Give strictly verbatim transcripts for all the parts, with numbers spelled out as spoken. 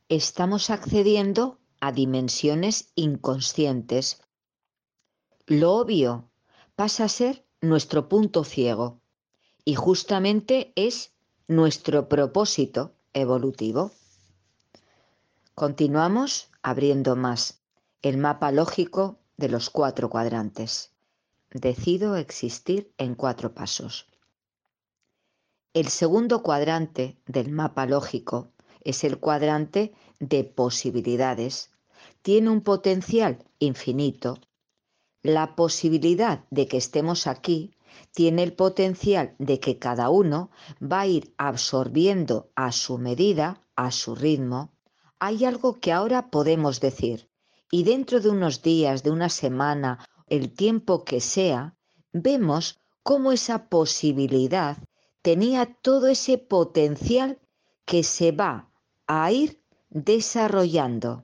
estamos accediendo a dimensiones inconscientes. Lo obvio pasa a ser nuestro punto ciego y justamente es nuestro propósito evolutivo. Continuamos abriendo más el mapa lógico de los cuatro cuadrantes. Decido existir en cuatro pasos. El segundo cuadrante del mapa lógico es el cuadrante de posibilidades. Tiene un potencial infinito. La posibilidad de que estemos aquí tiene el potencial de que cada uno va a ir absorbiendo a su medida, a su ritmo. Hay algo que ahora podemos decir, y dentro de unos días, de una semana, el tiempo que sea, vemos cómo esa posibilidad tenía todo ese potencial que se va a ir desarrollando.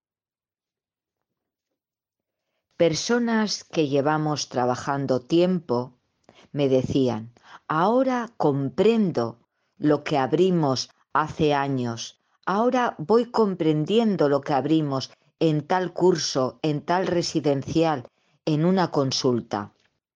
Personas que llevamos trabajando tiempo me decían, ahora comprendo lo que abrimos hace años, ahora voy comprendiendo lo que abrimos en tal curso, en tal residencial, en una consulta.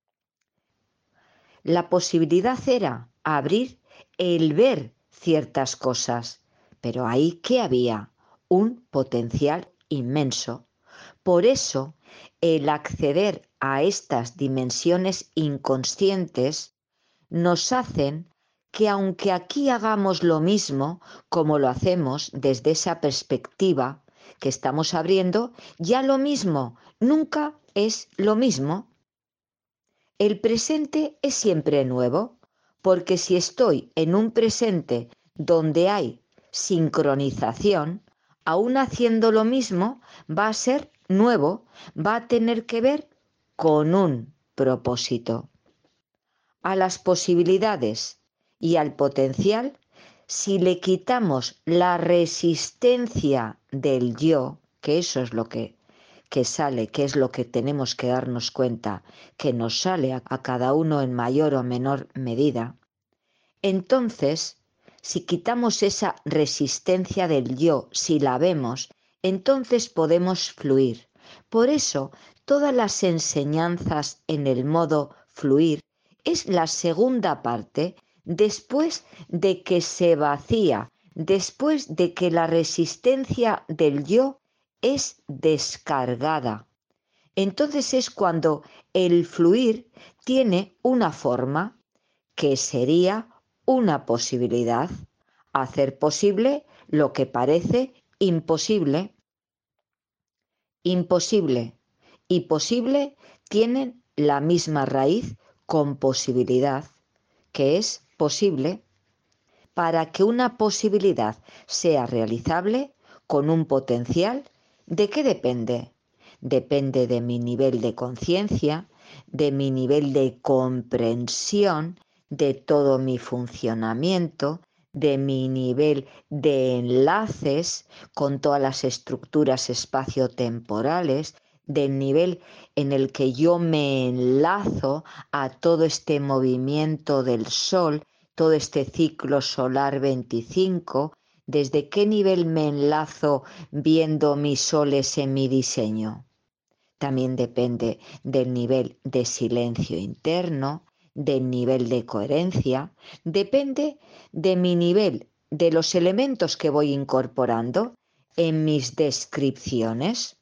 La posibilidad era abrir el ver ciertas cosas, pero ahí ¿qué había? Un potencial inmenso. Por eso, el acceder a estas dimensiones inconscientes nos hacen que aunque aquí hagamos lo mismo, como lo hacemos desde esa perspectiva que estamos abriendo, ya lo mismo nunca es lo mismo. El presente es siempre nuevo, porque si estoy en un presente donde hay sincronización, aún haciendo lo mismo, va a ser nuevo, va a tener que ver con un propósito. A las posibilidades y al potencial, si le quitamos la resistencia del yo, que eso es lo que, que sale, que es lo que tenemos que darnos cuenta, que nos sale a, a cada uno en mayor o menor medida, entonces, si quitamos esa resistencia del yo, si la vemos, entonces podemos fluir. Por eso, todas las enseñanzas en el modo fluir es la segunda parte después de que se vacía, después de que la resistencia del yo es descargada. Entonces es cuando el fluir tiene una forma que sería una posibilidad, hacer posible lo que parece imposible. Imposible y posible tienen la misma raíz con posibilidad, que es posible. Para que una posibilidad sea realizable con un potencial, ¿de qué depende? Depende de mi nivel de conciencia, de mi nivel de comprensión, de todo mi funcionamiento, de mi nivel de enlaces con todas las estructuras espaciotemporales, del nivel en el que yo me enlazo a todo este movimiento del Sol, todo este ciclo solar veinticinco, ¿desde qué nivel me enlazo viendo mis soles en mi diseño? También depende del nivel de silencio interno, del nivel de coherencia, depende de mi nivel, de los elementos que voy incorporando en mis descripciones.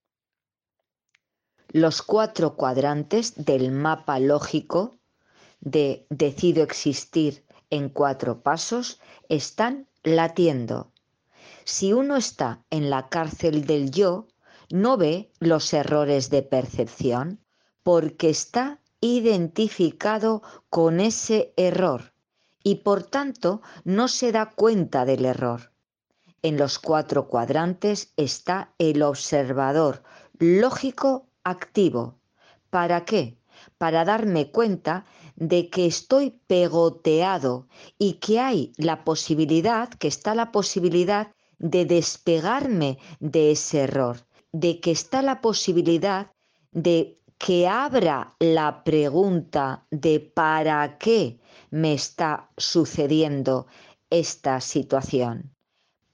Los cuatro cuadrantes del mapa lógico de decido existir en cuatro pasos están latiendo. Si uno está en la cárcel del yo, no ve los errores de percepción porque está identificado con ese error y por tanto no se da cuenta del error. En los cuatro cuadrantes está el observador lógico activo. ¿Para qué? Para darme cuenta de que estoy pegoteado y que hay la posibilidad, que está la posibilidad de despegarme de ese error, de que está la posibilidad de que abra la pregunta de ¿para qué me está sucediendo esta situación?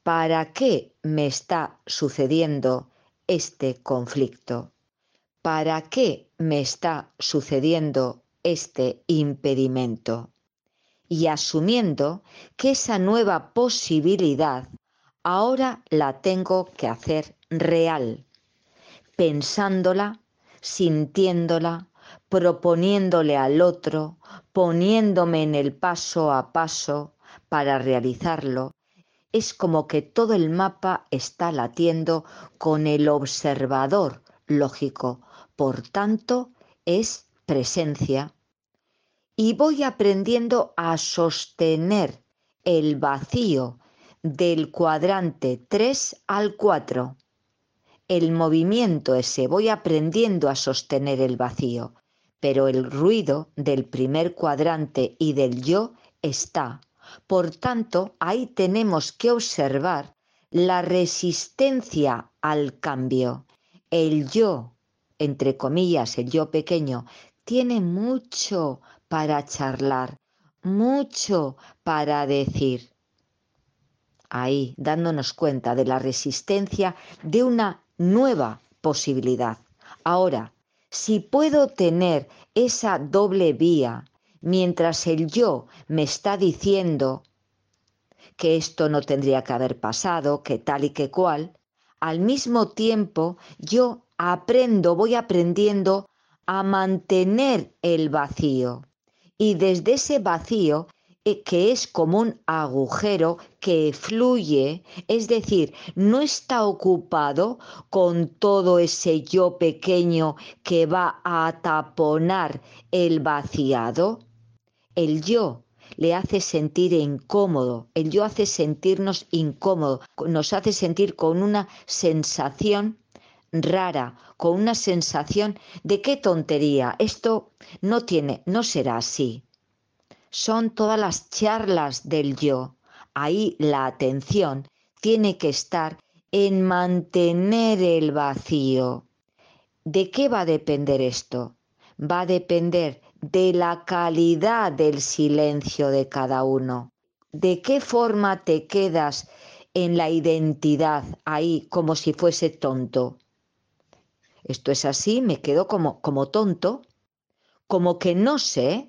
¿para qué me está sucediendo este conflicto? ¿Para qué me está sucediendo este impedimento? Y asumiendo que esa nueva posibilidad ahora la tengo que hacer real, pensándola, sintiéndola, proponiéndole al otro, poniéndome en el paso a paso para realizarlo. Es como que todo el mapa está latiendo con el observador lógico. Por tanto, es presencia. Y voy aprendiendo a sostener el vacío del cuadrante tres al cuatro. El movimiento ese, voy aprendiendo a sostener el vacío, pero el ruido del primer cuadrante y del yo está. Por tanto, ahí tenemos que observar la resistencia al cambio. El yo, entre comillas, el yo pequeño, tiene mucho para charlar, mucho para decir. Ahí, dándonos cuenta de la resistencia de una nueva posibilidad. Ahora, si puedo tener esa doble vía mientras el yo me está diciendo que esto no tendría que haber pasado, que tal y que cual, al mismo tiempo yo aprendo, voy aprendiendo a mantener el vacío. Y desde ese vacío, eh, que es como un agujero que fluye, es decir, no está ocupado con todo ese yo pequeño que va a taponar el vaciado. El yo le hace sentir incómodo, el yo hace sentirnos incómodo, nos hace sentir con una sensación rara, con una sensación de qué tontería, esto no tiene, no será así. Son todas las charlas del yo. Ahí la atención tiene que estar en mantener el vacío. ¿De qué va a depender esto? Va a depender de la calidad del silencio de cada uno. ¿De qué forma te quedas en la identidad ahí como si fuese tonto? Esto es así, me quedo como, como tonto, como que no sé.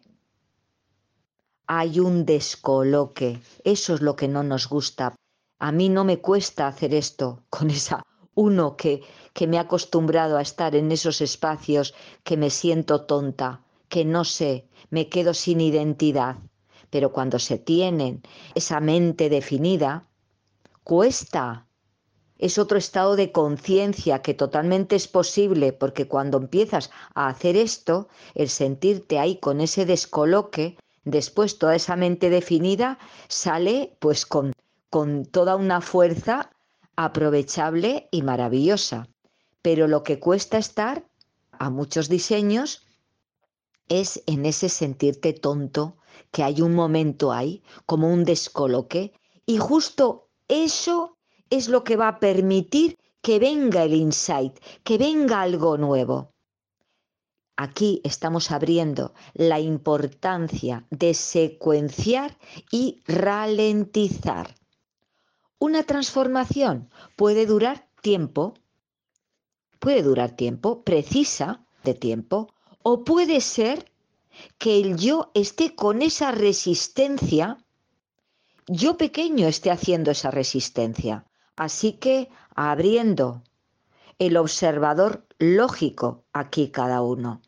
Hay un descoloque, eso es lo que no nos gusta. A mí no me cuesta hacer esto con esa uno que, que me ha acostumbrado a estar en esos espacios que me siento tonta, que no sé, me quedo sin identidad. Pero cuando se tienen esa mente definida, cuesta. Es otro estado de conciencia que totalmente es posible, porque cuando empiezas a hacer esto, el sentirte ahí con ese descoloque, después toda esa mente definida sale pues con, con toda una fuerza aprovechable y maravillosa. Pero lo que cuesta estar a muchos diseños es en ese sentirte tonto, que hay un momento ahí, como un descoloque, y justo eso es lo que va a permitir que venga el insight, que venga algo nuevo. Aquí estamos abriendo la importancia de secuenciar y ralentizar. Una transformación puede durar tiempo, puede durar tiempo, precisa de tiempo, o puede ser que el yo esté con esa resistencia, yo pequeño esté haciendo esa resistencia. Así que abriendo el observador lógico aquí cada uno.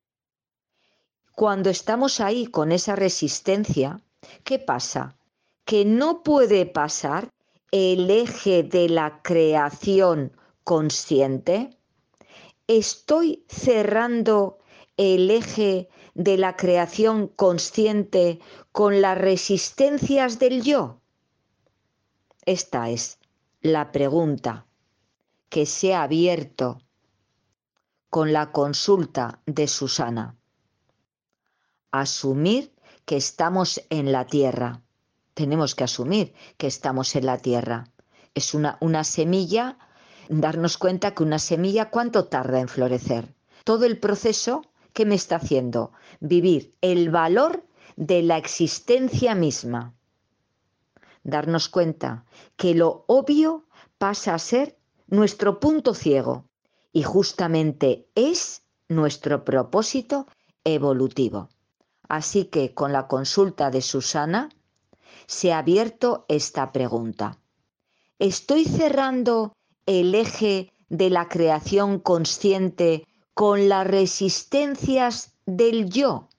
Cuando estamos ahí con esa resistencia, ¿qué pasa? Que no puede pasar el eje de la creación consciente. Estoy cerrando el eje de la creación consciente con las resistencias del yo. Esta es la pregunta que se ha abierto con la consulta de Susana. Asumir que estamos en la tierra. Tenemos que asumir que estamos en la tierra. Es una, una semilla, darnos cuenta que una semilla, ¿cuánto tarda en florecer? Todo el proceso, ¿qué me está haciendo? Vivir el valor de la existencia misma. darnos cuenta que lo obvio pasa a ser nuestro punto ciego y justamente es nuestro propósito evolutivo. Así que con la consulta de Susana se ha abierto esta pregunta. ¿Estoy cerrando el eje de la creación consciente con las resistencias del yo?